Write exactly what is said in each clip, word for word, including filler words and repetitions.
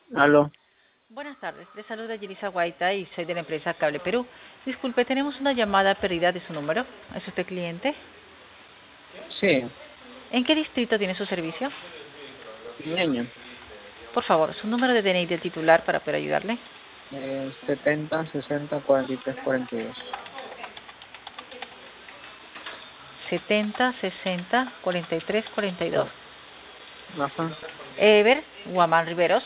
Aló. Buenas tardes, le saluda Yelisa Guaita y soy de la empresa Cable Perú. Disculpe, tenemos una llamada perdida de su número. ¿Es usted cliente? Sí, ¿En qué distrito tiene su servicio? Ñaño. Por favor, su número de D N I del titular para poder ayudarle. Eh, setenta, sesenta, cuarenta y tres, cuarenta y dos. setenta, sesenta, cuarenta y tres, cuarenta y dos. Ajá. Ever Guamán Riveros.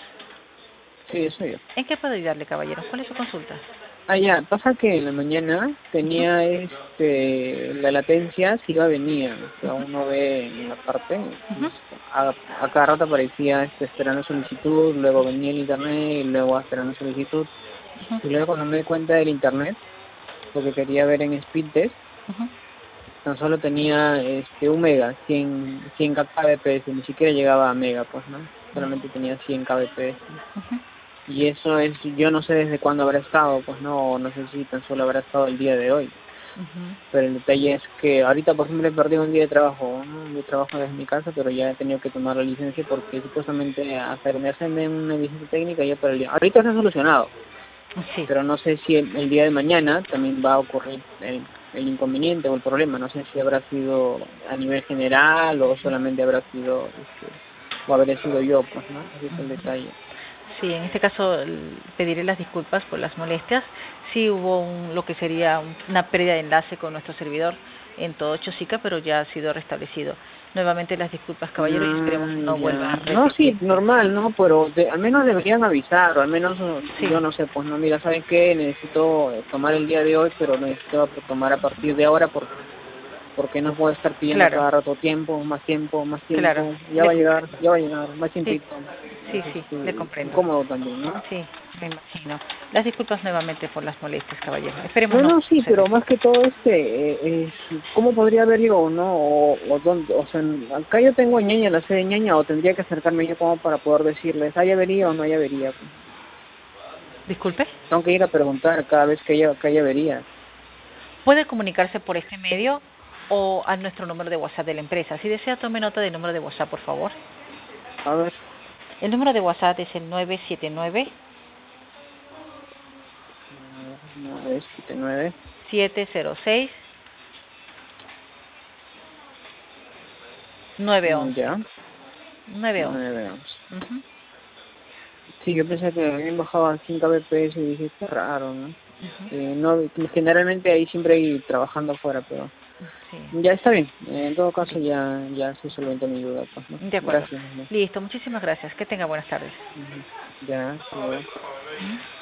Sí, soy yo. ¿En qué puedo ayudarle, caballero? ¿Cuál es su consulta? Ah, ya. Pasa que en la mañana Ujú, tenía este la latencia si iba venía. O sea, ujú, uno ve en la parte, ujú, pues, a, a cada rato aparecía este, esperando solicitud, luego venía el internet y luego esperando solicitud. ujú, Y luego cuando me di cuenta del internet, porque quería ver en speed test, ujú, tan solo tenía este un mega, cien, cien kbps, ni siquiera llegaba a mega, pues, ¿no? Solamente tenía cien kbps. ujú, Y eso es, yo no sé desde cuándo habrá estado, pues no, no sé si tan solo habrá estado el día de hoy. ujú. Pero el detalle es que ahorita, por ejemplo, he perdido un día de trabajo, ¿no? Yo trabajo desde mi casa, pero ya he tenido que tomar la licencia porque supuestamente hasta que me hacen una licencia técnica ya para el día. Ahorita está solucionado, Sí, pero no sé si el, el día de mañana también va a ocurrir el, el inconveniente o el problema. No sé si habrá sido a nivel general o solamente habrá sido, este, o habré sido yo, pues, ¿no? Ese es el detalle. sí, en este caso l- pediré las disculpas por las molestias. Sí hubo un- lo que sería un- una pérdida de enlace con nuestro servidor en todo Chosica, pero ya ha sido restablecido. Nuevamente las disculpas, caballero, y esperemos Ah, no vuelva a ya. No, sí, repetirse. normal, ¿no? Pero de- al menos deberían avisar, o al menos, o- Sí, yo no sé, pues no, mira, ¿saben qué? Necesito eh, tomar el día de hoy, pero necesito tomar a partir de ahora porque, porque no puedo estar pidiendo a claro, cada rato tiempo, más tiempo, más claro, tiempo. Ya le va a llegar, comprendo. ya va a llegar, más Sí, tiempito. sí, Es sí, le este, comprendo. incómodo también, ¿no? Sí, me imagino. Las disculpas nuevamente por las molestias, caballero. Esperemos No, no no, sí, pero suceder. más que todo este, eh, es, ¿cómo podría haber yo, no? O, o, dónde, o sea, acá yo tengo a Ñaña, la sede de Ñaña, o tendría que acercarme yo como para poder decirles, ¿hay avería o no hay avería? Disculpe. Tengo que ir a preguntar cada vez que haya, que haya averías. Puede comunicarse por este medio o a nuestro número de WhatsApp de la empresa. Si desea, tome nota del número de WhatsApp, por favor. A ver, El número de WhatsApp es el nueve siete nueve, nueve siete nueve, siete cero seis, nueve once. ya, nueve once. nueve once. Ujú, Sí, yo pensé que habían bajado a cinco kbps y dije, qué raro, ¿no? ujú. Eh, no, generalmente ahí siempre hay trabajando afuera, pero Sí, ya está bien. Eh, en todo caso listo. ya, ya se solventó mi duda, pues, ¿no? De acuerdo. Gracias, ¿no? Listo, muchísimas gracias. Que tenga buenas tardes. Ujú. Ya, hasta luego. ¿Mm?